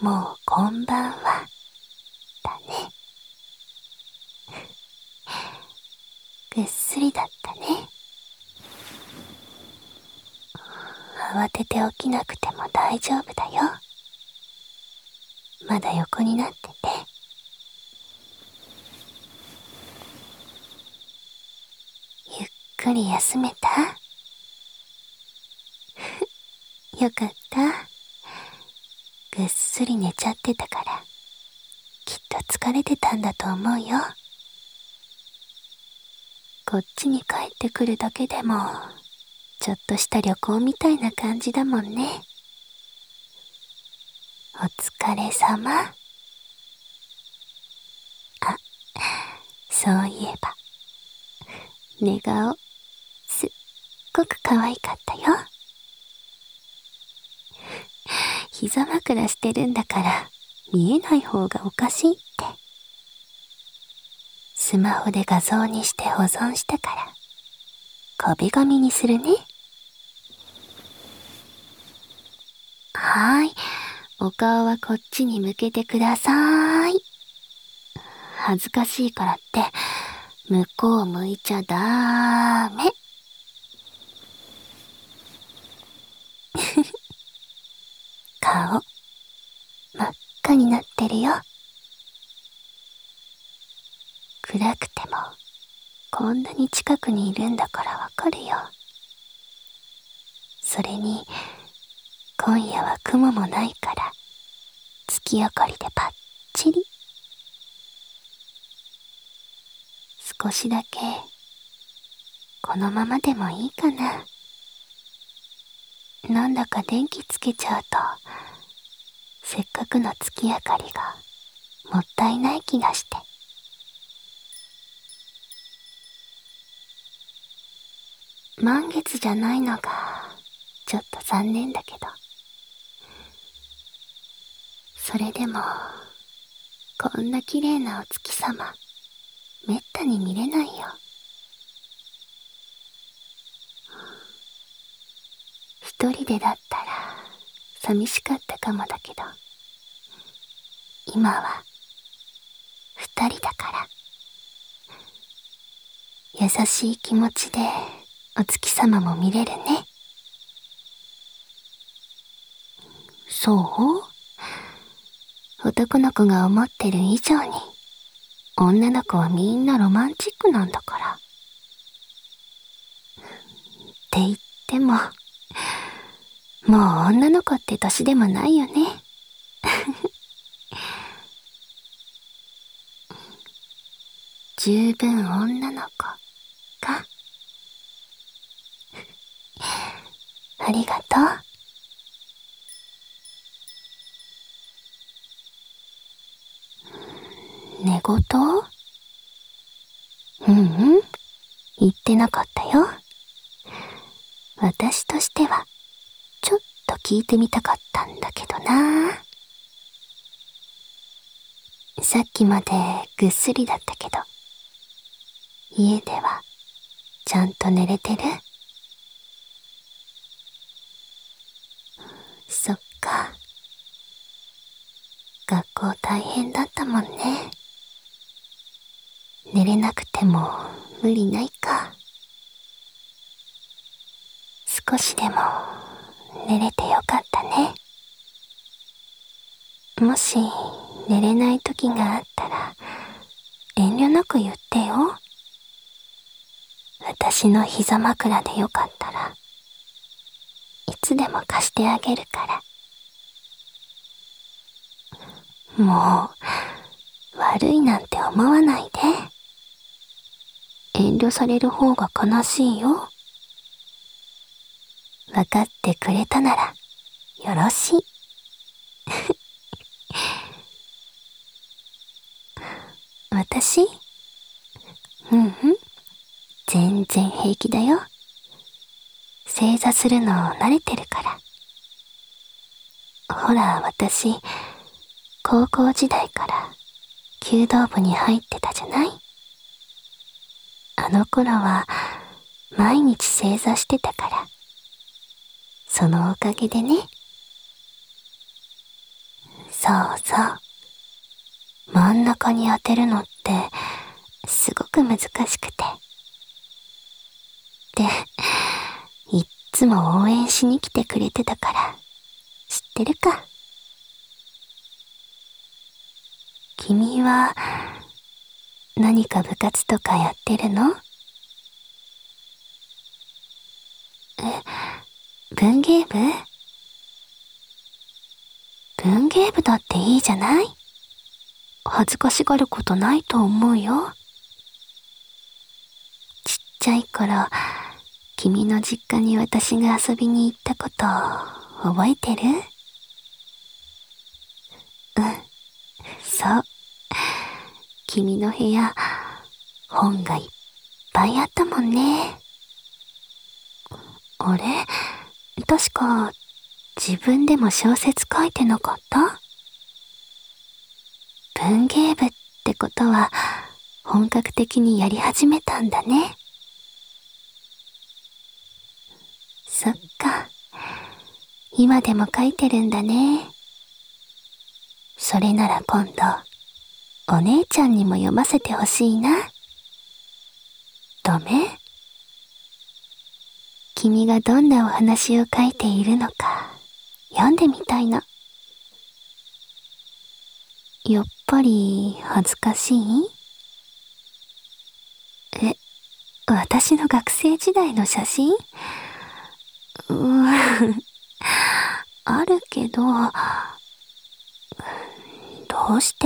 もうこんばんは、だね。ぐっすりだったね。慌てて起きなくても大丈夫だよ。まだ横になってて。ゆっくり休めた？よかった。ぐっすり寝ちゃってたから、きっと疲れてたんだと思うよ。こっちに帰ってくるだけでも、ちょっとした旅行みたいな感じだもんね。お疲れ様。あ、そういえば、寝顔、すっごく可愛かったよ。膝枕してるんだから、見えない方がおかしいって。スマホで画像にして保存したから、壁紙にするね。はーい。お顔はこっちに向けてください。恥ずかしいからって、向こう向いちゃダメ。顔、真っ赤になってるよ。暗くても、こんなに近くにいるんだからわかるよ。それに、今夜は雲もないから、月明かりでパッチリ。少しだけ、このままでもいいかな。なんだか電気つけちゃうと、せっかくの月明かりが、もったいない気がして。満月じゃないのが、ちょっと残念だけど。それでも、こんな綺麗なお月様、めったに見れないよ。一人でだったら、寂しかったかもだけど、今は、二人だから。優しい気持ちで、お月様も見れるね。そう？男の子が思ってる以上に、女の子はみんなロマンチックなんだから。って言っても、もう女の子って年でもないよね。十分女の子か。ありがとう。寝言？言ってなかったよ。私としては、ちょっと聞いてみたかったんだけどな。さっきまでぐっすりだったけど、家ではちゃんと寝れてる？そっか。学校大変だったもんね。寝れなくても無理ないか。少しでも寝れてよかったね。もし寝れない時があったら遠慮なく言ってよ。私の膝枕でよかったらいつでも貸してあげるから。もう悪いなんて思わないで。遠慮される方が悲しいよ。わかってくれたならよろしい。私？全然平気だよ。正座するの慣れてるから。ほら、私、高校時代から弓道部に入ってたじゃない？あの頃は毎日正座してたから。そのおかげでね。 そうそう。真ん中に当てるのってすごく難しくて。で、いっつも応援しに来てくれてたから知ってるか。君は何か部活とかやってるの？文芸部？文芸部だっていいじゃない？恥ずかしがることないと思うよ。ちっちゃい頃、君の実家に私が遊びに行ったこと覚えてる？うん、そう。君の部屋、本がいっぱいあったもんね。あれ？確か、自分でも小説書いてなかった？文芸部ってことは、本格的にやり始めたんだね。そっか。今でも書いてるんだね。それなら今度、お姉ちゃんにも読ませてほしいな。ダメ？君がどんなお話を書いているのか、読んでみたいな。やっぱり恥ずかしい？私の学生時代の写真？あるけど、どうして？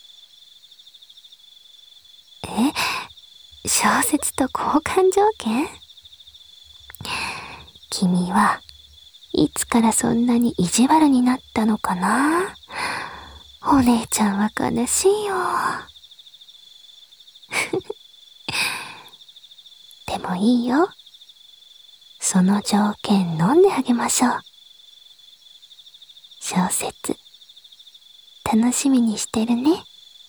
小説と交換条件？君はいつからそんなに意地悪になったのかな？お姉ちゃんは悲しいよ。でもいいよ。その条件飲んであげましょう。小説、楽しみにしてるね。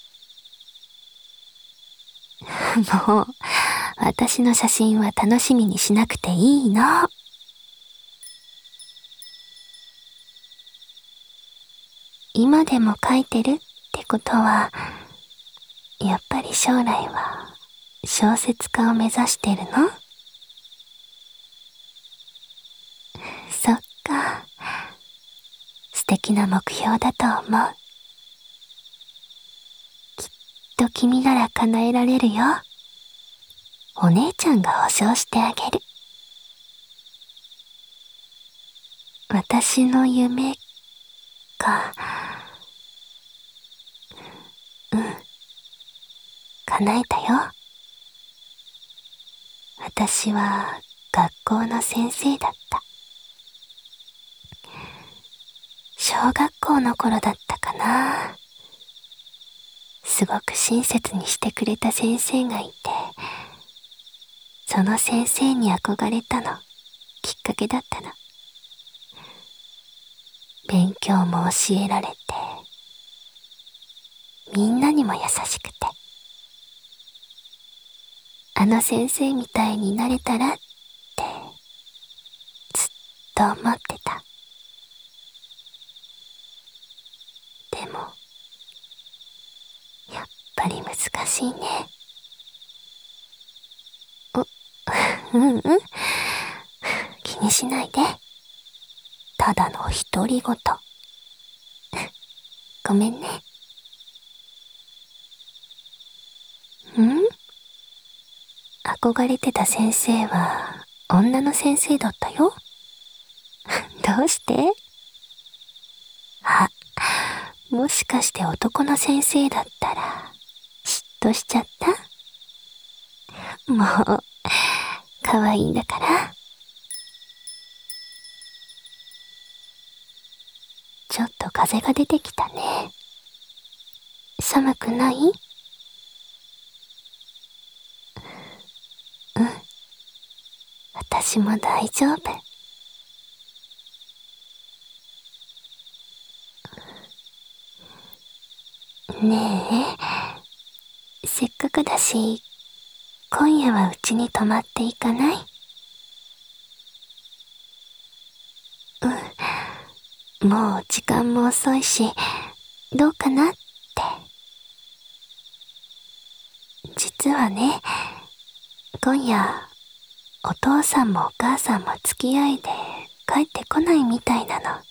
もう、私の写真は楽しみにしなくていいの。今でも書いてるってことは、やっぱり将来は小説家を目指してるの？そっか。素敵な目標だと思う。きっと君なら叶えられるよ。お姉ちゃんが保証してあげる。私の夢か。うん。叶えたよ。私は学校の先生だった。小学校の頃だったかな。すごく親切にしてくれた先生がいて、その先生に憧れたの、きっかけだったの。勉強も教えられて、みんなにも優しくて、あの先生みたいになれたらって、ずっと思ってた。でも、やっぱり難しいね。気にしないで。ただの独り言。ごめんね。憧れてた先生は女の先生だったよ。どうして？あ、もしかして男の先生だったら嫉妬しちゃった？もう、可愛いんだから。ちょっと風が出てきたね。寒くない？うん。私も大丈夫。ねえ、せっかくだし、今夜はうちに泊まっていかない？もう時間も遅いし、 どうかなって。実はね、今夜、お父さんもお母さんも付き合いで帰ってこないみたいなの。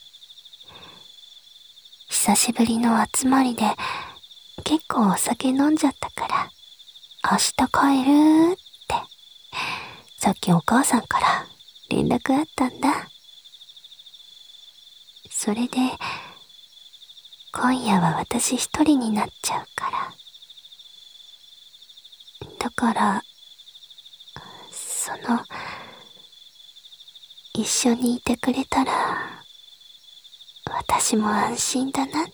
久しぶりの集まりで結構お酒飲んじゃったから、明日帰るって、さっきお母さんから連絡あったんだ。それで、今夜は私一人になっちゃうから。だから、一緒にいてくれたら、私も安心だなって。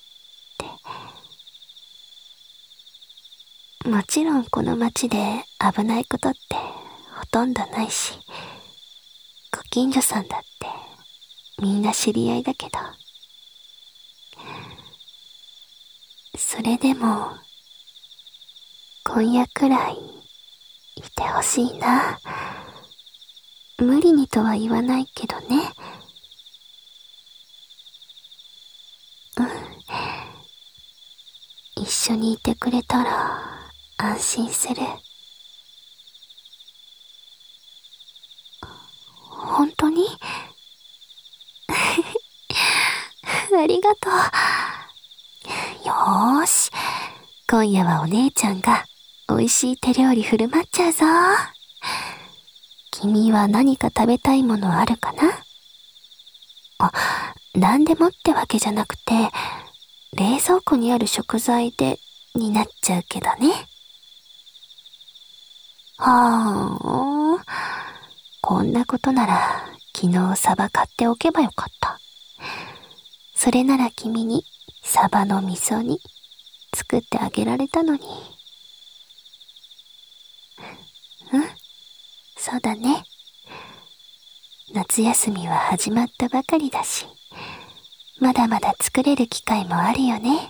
もちろんこの街で危ないことってほとんどないし、ご近所さんだってみんな知り合いだけど、それでも、今夜くらいいてほしいな。無理にとは言わないけどね。一緒にいてくれたら安心する。本当にありがとう。よーし。今夜はお姉ちゃんが美味しい手料理振る舞っちゃうぞ。君は何か食べたいものあるかな？なんでもってわけじゃなくて、冷蔵庫にある食材でになっちゃうけどね。はあ、こんなことなら昨日サバ買っておけばよかった。それなら君にサバの味噌煮作ってあげられたのに。そうだね。夏休みは始まったばかりだし、まだまだ作れる機会もあるよね。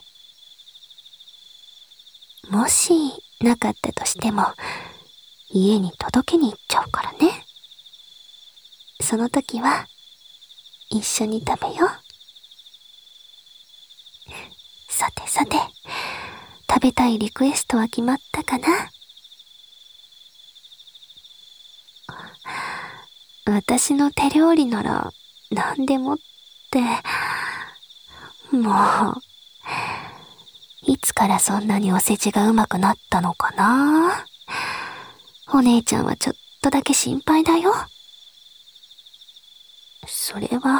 もしなかったとしても、家に届けに行っちゃうからね。その時は一緒に食べよう。さてさて、食べたいリクエストは決まったかな？私の手料理なら何でもって、もう、いつからそんなにお世辞がうまくなったのかな？お姉ちゃんはちょっとだけ心配だよ。それは、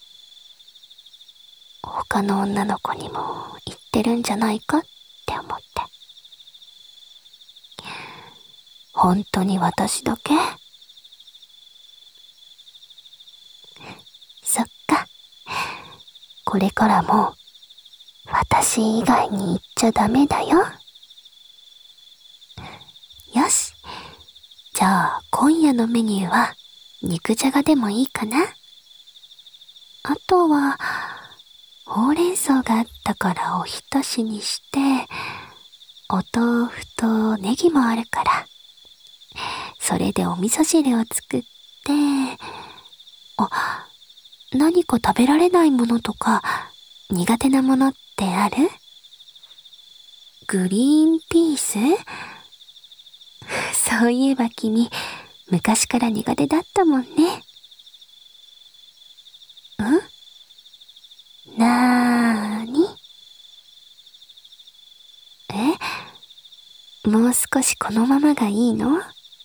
他の女の子にも言ってるんじゃないかって思って。本当に私だけ？そっか。これからも私以外に言っちゃダメだよ。よし。じゃあ今夜のメニューは肉じゃがでもいいかな？あとは、ほうれん草があったからおひたしにして、お豆腐とネギもあるから、それでお味噌汁を作って、何か食べられないものとか苦手なものってある？グリーンピース？そういえば君、昔から苦手だったもんね。なーに？もう少しこのままがいいの？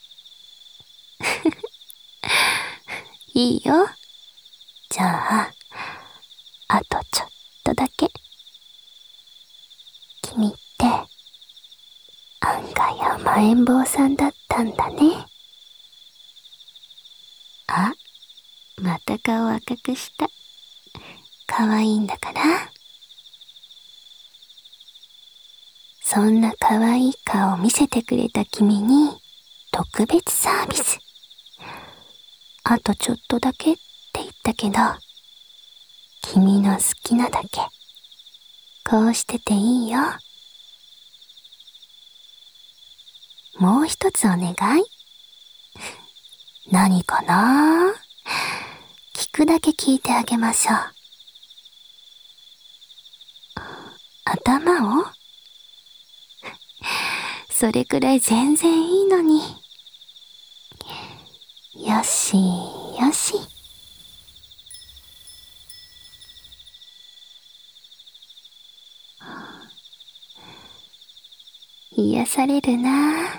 いいよ。じゃあ、あとちょっとだけ。君って、案外甘えん坊さんだったんだね。あ、また顔赤くした。可愛いんだから。そんな可愛い顔を見せてくれた君に、特別サービス。あとちょっとだけって言ったけど、君の好きなだけ、こうしてていいよ。もう一つお願い。何かな？聞くだけ聞いてあげましょう。 頭を？それくらい全然いいのに。よしよし。癒されるな。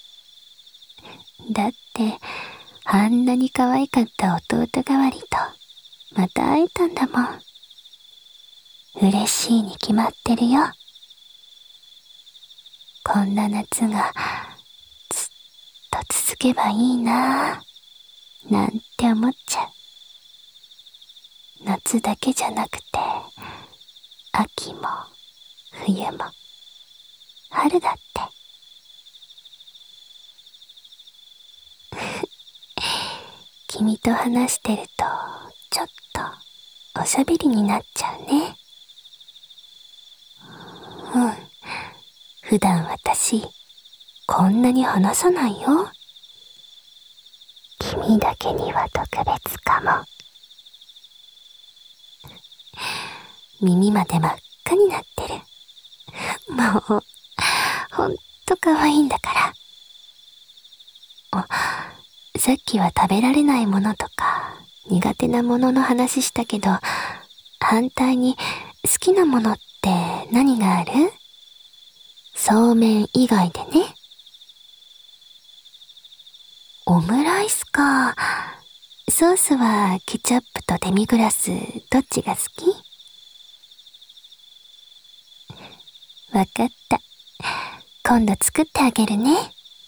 だって、あんなに可愛かった弟代わりと、また会えたんだもん。嬉しいに決まってるよ。こんな夏が、ずっと続けばいいなぁ、なんて思っちゃう。夏だけじゃなくて、秋も、冬も、春だって。君と話してると、ちょっと、おしゃべりになっちゃうね。うん。普段私、こんなに話さないよ。君だけには特別かも。耳まで真っ赤になってる。もう、ほんと可愛いんだから。さっきは食べられないものとか、苦手なものの話したけど、反対に好きなものって何がある？そうめん以外でね。オムライスか。ソースはケチャップとデミグラス、どっちが好き？わかった。今度作ってあげるね。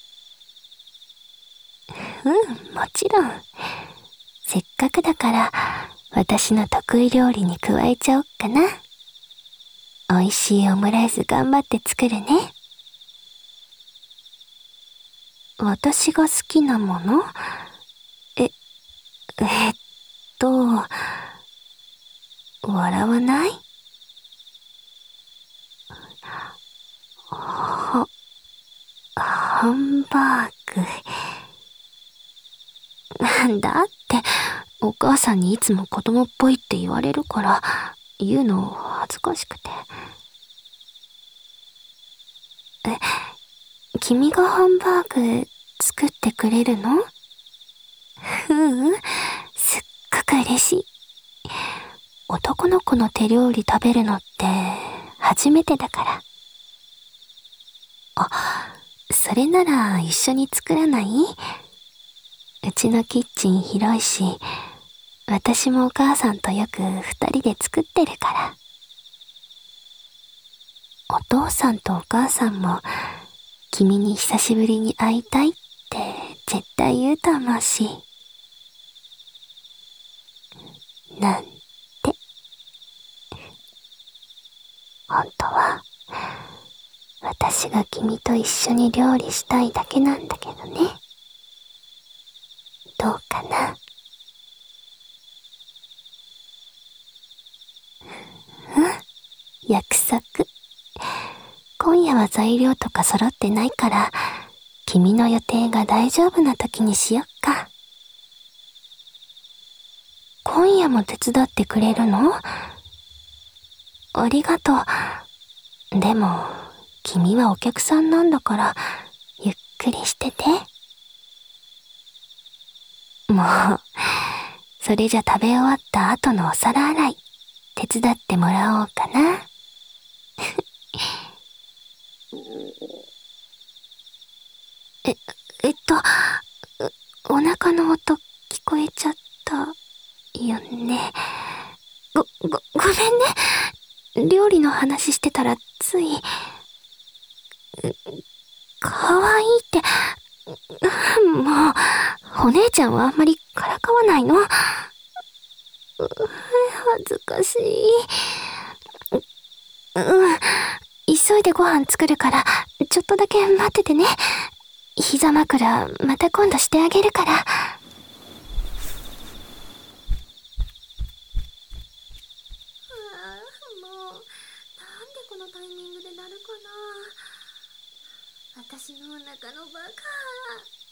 うん、もちろん。せっかくだから、私の得意料理に加えちゃおっかな。美味しいオムライス頑張って作るね。私が好きなもの？え、えっと、笑わない？ハンバーグ。だって、お母さんにいつも子供っぽいって言われるから、言うの恥ずかしくて。君がハンバーグ作ってくれるの？うん、すっごく嬉しい。男の子の手料理食べるのって初めてだから。それなら一緒に作らない？うちのキッチン広いし、私もお母さんとよく二人で作ってるから。お父さんとお母さんも君に久しぶりに会いたいって絶対言うと思うし。なんて。本当は私が君と一緒に料理したいだけなんだけどね。どうかな？約束。今夜は材料とか揃ってないから、君の予定が大丈夫な時にしよっか。今夜も手伝ってくれるの？ありがとう。でも、君はお客さんなんだから、ゆっくりしてて。もう、それじゃ食べ終わった後のお皿洗い、手伝ってもらおうかな。え、えっと、お腹の音聞こえちゃったよね。ごめんね。料理の話してたらつい、かわいいって、もう、お姉ちゃんはあんまりからかわないの？恥ずかしい。急いでご飯作るから、ちょっとだけ待っててね。膝枕、また今度してあげるから。もう、なんでこのタイミングで鳴るかな。私のお腹のバカ。